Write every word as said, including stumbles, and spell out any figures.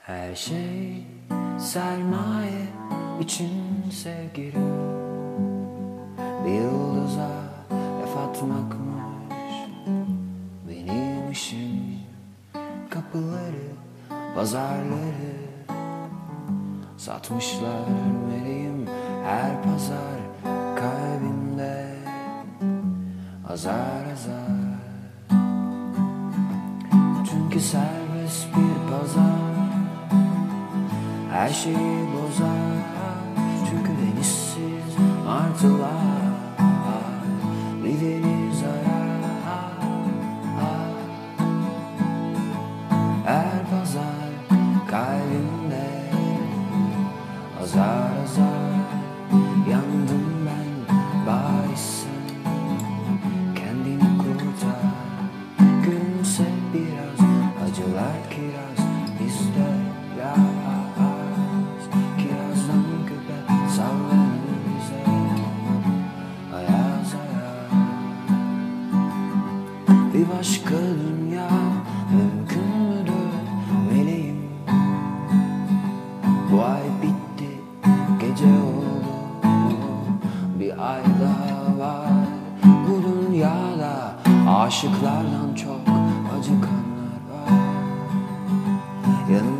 Her şey sermaye için sevgilim. Bir yıldıza laf atmakmış benim işim. Kapıları, pazarları satmışlar meleğim. Her pazar kalbimde azar azar. Çünkü serbest bir pazar her şeyi bozar. Çünkü denizsiz martılar bir deniz arar. Her pazar kalbimde azar azar. Yandım ben, bari sen kendini kurtar. Gülümse biraz, acılar kiraz bizde yaz. Kirazdan köpek sallanır bize ayaz ayaz. Bir başka dünya mümkün müdür meleğim? Bu ay bitti, gece oldu, bir ay daha var. Bu dünyada aşıklardan çok acıkanlar var. Yanım